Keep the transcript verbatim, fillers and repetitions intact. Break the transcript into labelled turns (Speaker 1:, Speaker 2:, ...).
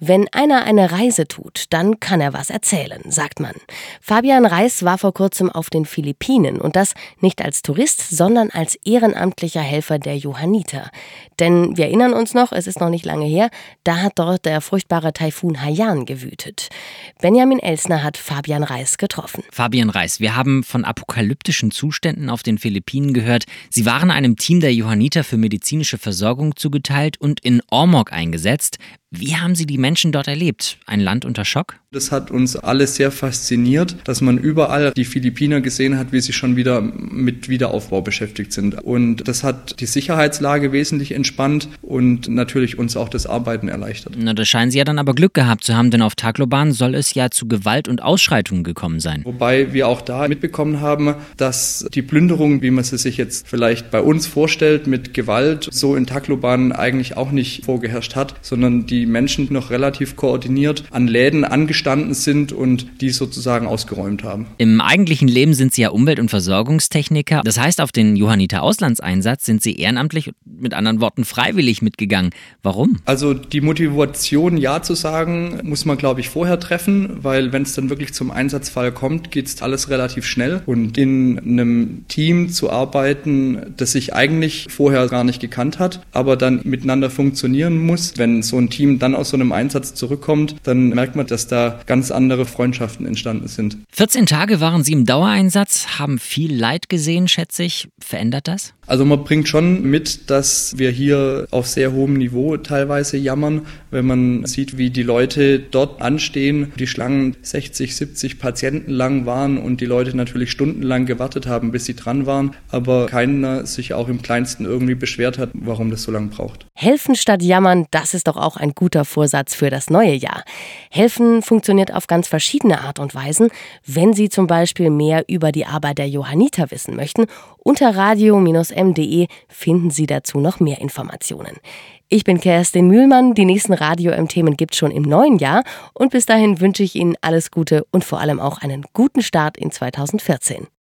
Speaker 1: Wenn einer eine Reise tut, dann kann er was erzählen, sagt man. Fabian Reis war vor kurzem auf den Philippinen und das nicht als Tourist, sondern als ehrenamtlicher Helfer der Johanniter. Denn wir erinnern uns noch, es ist noch nicht lange her, da hat dort der furchtbare Taifun Haiyan gewütet. Benjamin Elsner hat Fabian Reis getroffen.
Speaker 2: Fabian Reis, wir haben von apokalyptischen Zuständen auf den Philippinen gehört. Sie waren einem Team der Johanniter für medizinische Versorgung zugeteilt und in Ormoc eingesetzt. Wie haben Sie die Menschen dort erlebt? Ein Land unter Schock?
Speaker 3: Das hat uns alle sehr fasziniert, dass man überall die Philippiner gesehen hat, wie sie schon wieder mit Wiederaufbau beschäftigt sind. Und das hat die Sicherheitslage wesentlich entspannt und natürlich uns auch das Arbeiten erleichtert.
Speaker 2: Na, da scheinen Sie ja dann aber Glück gehabt zu haben, denn auf Tacloban soll es ja zu Gewalt und Ausschreitungen gekommen sein.
Speaker 3: Wobei wir auch da mitbekommen haben, dass die Plünderung, wie man sie sich jetzt vielleicht bei uns vorstellt, mit Gewalt so in Tacloban eigentlich auch nicht vorgeherrscht hat, sondern die Menschen noch relativ koordiniert an Läden angestanden sind und die sozusagen ausgeräumt haben.
Speaker 2: Im eigentlichen Leben sind Sie ja Umwelt- und Versorgungstechniker. Das heißt, auf den Johanniter Auslandseinsatz sind Sie ehrenamtlich, mit anderen Worten freiwillig mitgegangen. Warum?
Speaker 3: Also die Motivation, ja zu sagen, muss man, glaube ich, vorher treffen, weil wenn es dann wirklich zum Einsatzfall kommt, geht es alles relativ schnell. Und in einem Team zu arbeiten, das sich eigentlich vorher gar nicht gekannt hat, aber dann miteinander funktionieren muss, wenn so ein Team dann aus so einem Einsatz zurückkommt, dann merkt man, dass da ganz andere Freundschaften entstanden sind.
Speaker 2: vierzehn Tage waren Sie im Dauereinsatz, haben viel Leid gesehen, schätze ich. Verändert das?
Speaker 3: Also man bringt schon mit, dass wir hier auf sehr hohem Niveau teilweise jammern, wenn man sieht, wie die Leute dort anstehen, die Schlangen sechzig, siebzig Patienten lang waren und die Leute natürlich stundenlang gewartet haben, bis sie dran waren, aber keiner sich auch im Kleinsten irgendwie beschwert hat, warum das so lange braucht.
Speaker 1: Helfen statt jammern, das ist doch auch ein guter Vorsatz für das neue Jahr. Helfen funktioniert auf ganz verschiedene Art und Weisen. Wenn Sie zum Beispiel mehr über die Arbeit der Johanniter wissen möchten, unter radio Bindestrich m punkt de finden Sie dazu noch mehr Informationen. Ich bin Kerstin Mühlmann, die nächsten Radio-M-Themen gibt's schon im neuen Jahr und bis dahin wünsche ich Ihnen alles Gute und vor allem auch einen guten Start in zweitausendvierzehn.